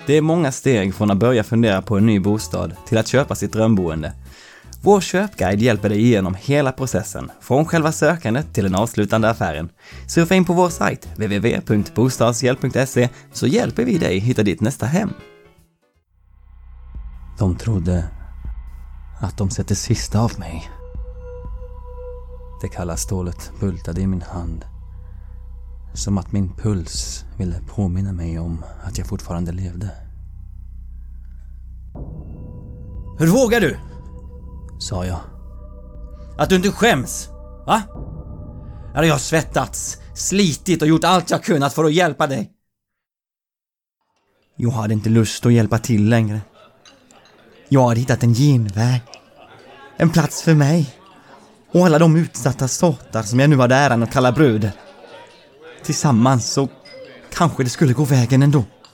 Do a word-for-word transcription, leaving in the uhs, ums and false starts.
Det är många steg från att börja fundera på en ny bostad till att köpa sitt drömboende. Vår köpguide hjälper dig igenom hela processen, från själva sökandet till den avslutande affären. Surfa in på vår sajt w w w punkt bostadshjälp punkt se så hjälper vi dig hitta ditt nästa hem. De trodde att de sett det sista av mig. Det kalla stålet bultade i min hand, som att min puls ville påminna mig om att jag fortfarande levde. Hur vågar du? Sa jag. Att du inte skäms, va? Jag har svettats, slitit och gjort allt jag kunnat för att hjälpa dig. Jag hade inte lust att hjälpa till längre. Jag hade hittat en genväg. En plats för mig. Och alla de utsatta sortar som jag nu hade äran att kalla bröder. Tillsammans så kanske det skulle gå vägen ändå.